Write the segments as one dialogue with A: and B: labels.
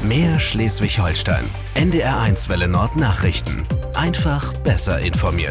A: Mehr Schleswig-Holstein. NDR1 Welle Nord Nachrichten. Einfach besser informiert.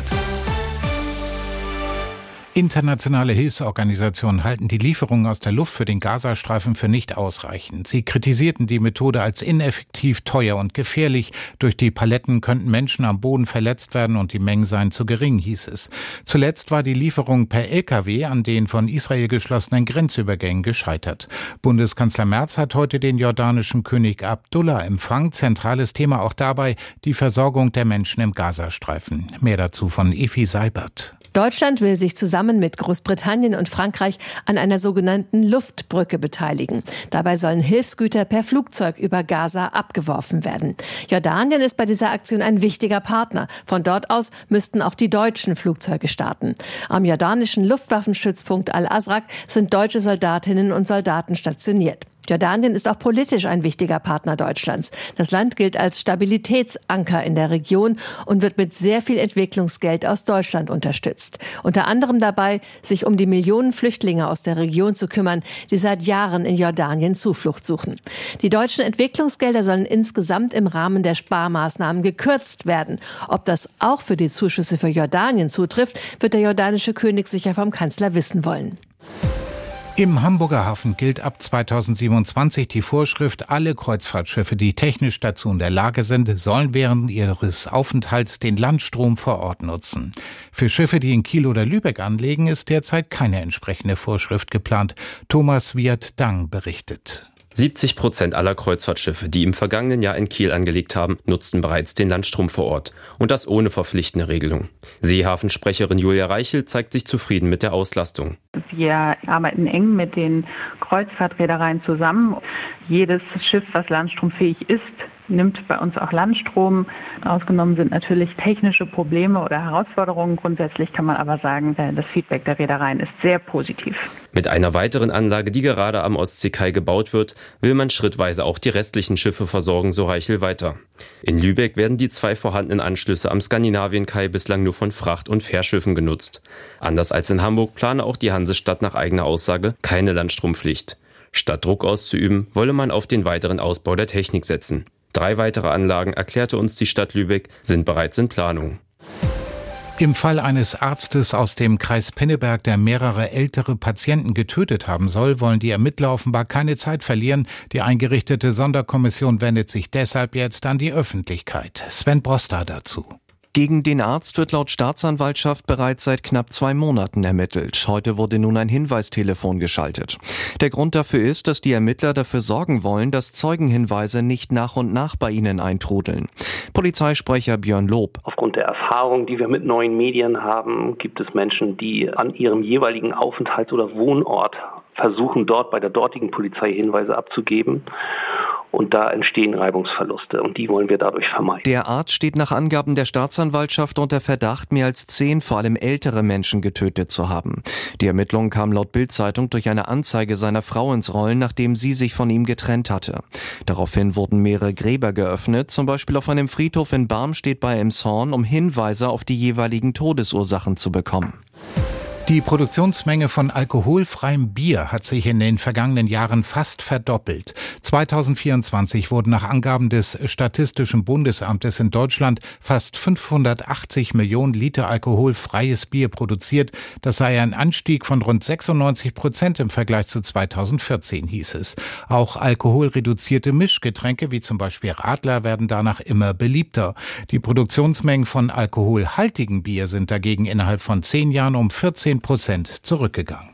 B: Internationale Hilfsorganisationen halten die Lieferungen aus der Luft für den Gazastreifen für nicht ausreichend. Sie kritisierten die Methode als ineffektiv, teuer und gefährlich. Durch die Paletten könnten Menschen am Boden verletzt werden und die Mengen seien zu gering, hieß es. Zuletzt war die Lieferung per Lkw an den von Israel geschlossenen Grenzübergängen gescheitert. Bundeskanzler Merz hat heute den jordanischen König Abdullah empfangen. Zentrales Thema auch dabei die Versorgung der Menschen im Gazastreifen. Mehr dazu von Evi Seibert.
C: Deutschland will sich zusammen mit Großbritannien und Frankreich an einer sogenannten Luftbrücke beteiligen. Dabei sollen Hilfsgüter per Flugzeug über Gaza abgeworfen werden. Jordanien ist bei dieser Aktion ein wichtiger Partner. Von dort aus müssten auch die deutschen Flugzeuge starten. Am jordanischen Luftwaffenstützpunkt Al-Azraq sind deutsche Soldatinnen und Soldaten stationiert. Jordanien ist auch politisch ein wichtiger Partner Deutschlands. Das Land gilt als Stabilitätsanker in der Region und wird mit sehr viel Entwicklungsgeld aus Deutschland unterstützt. Unter anderem dabei, sich um die Millionen Flüchtlinge aus der Region zu kümmern, die seit Jahren in Jordanien Zuflucht suchen. Die deutschen Entwicklungsgelder sollen insgesamt im Rahmen der Sparmaßnahmen gekürzt werden. Ob das auch für die Zuschüsse für Jordanien zutrifft, wird der jordanische König sicher vom Kanzler wissen wollen.
B: Im Hamburger Hafen gilt ab 2027 die Vorschrift, alle Kreuzfahrtschiffe, die technisch dazu in der Lage sind, sollen während ihres Aufenthalts den Landstrom vor Ort nutzen. Für Schiffe, die in Kiel oder Lübeck anlegen, ist derzeit keine entsprechende Vorschrift geplant. Thomas Wirt-Dang berichtet.
D: 70% aller Kreuzfahrtschiffe, die im vergangenen Jahr in Kiel angelegt haben, nutzten bereits den Landstrom vor Ort. Und das ohne verpflichtende Regelung. Seehafensprecherin Julia Reichel zeigt sich zufrieden mit der Auslastung.
E: Wir arbeiten eng mit den Kreuzfahrtreedereien zusammen. Jedes Schiff, was landstromfähig ist, nimmt bei uns auch Landstrom. Ausgenommen sind natürlich technische Probleme oder Herausforderungen. Grundsätzlich kann man aber sagen, das Feedback der Reedereien ist sehr positiv.
D: Mit einer weiteren Anlage, die gerade am Ostseekai gebaut wird, will man schrittweise auch die restlichen Schiffe versorgen, so Reichel weiter. In Lübeck werden die 2 vorhandenen Anschlüsse am Skandinavienkai bislang nur von Fracht- und Fährschiffen genutzt. Anders als in Hamburg plane auch die Hansestadt nach eigener Aussage keine Landstrompflicht. Statt Druck auszuüben, wolle man auf den weiteren Ausbau der Technik setzen. 3 weitere Anlagen, erklärte uns die Stadt Lübeck, sind bereits in Planung.
B: Im Fall eines Arztes aus dem Kreis Pinneberg, der mehrere ältere Patienten getötet haben soll, wollen die Ermittler offenbar keine Zeit verlieren. Die eingerichtete Sonderkommission wendet sich deshalb jetzt an die Öffentlichkeit. Sven Broster dazu.
F: Gegen den Arzt wird laut Staatsanwaltschaft bereits seit knapp 2 Monaten ermittelt. Heute wurde nun ein Hinweistelefon geschaltet. Der Grund dafür ist, dass die Ermittler dafür sorgen wollen, dass Zeugenhinweise nicht nach und nach bei ihnen eintrudeln. Polizeisprecher Björn Lob.
G: Aufgrund der Erfahrung, die wir mit neuen Medien haben, gibt es Menschen, die an ihrem jeweiligen Aufenthalts- oder Wohnort versuchen, dort bei der dortigen Polizei Hinweise abzugeben. Und da entstehen Reibungsverluste und die wollen wir dadurch vermeiden.
F: Der Arzt steht nach Angaben der Staatsanwaltschaft unter Verdacht, mehr als 10 vor allem ältere Menschen getötet zu haben. Die Ermittlung kam laut Bild-Zeitung durch eine Anzeige seiner Frau ins Rollen, nachdem sie sich von ihm getrennt hatte. Daraufhin wurden mehrere Gräber geöffnet, zum Beispiel auf einem Friedhof in Barmstedt bei Elmshorn, um Hinweise auf die jeweiligen Todesursachen zu bekommen.
B: Die Produktionsmenge von alkoholfreiem Bier hat sich in den vergangenen Jahren fast verdoppelt. 2024 wurden nach Angaben des Statistischen Bundesamtes in Deutschland fast 580 Millionen Liter alkoholfreies Bier produziert. Das sei ein Anstieg von rund 96% im Vergleich zu 2014, hieß es. Auch alkoholreduzierte Mischgetränke wie zum Beispiel Radler werden danach immer beliebter. Die Produktionsmengen von alkoholhaltigem Bier sind dagegen innerhalb von 10 Jahren um 14% zurückgegangen.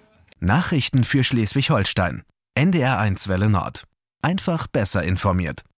A: Nachrichten für Schleswig-Holstein. NDR1 Welle Nord. Einfach besser informiert.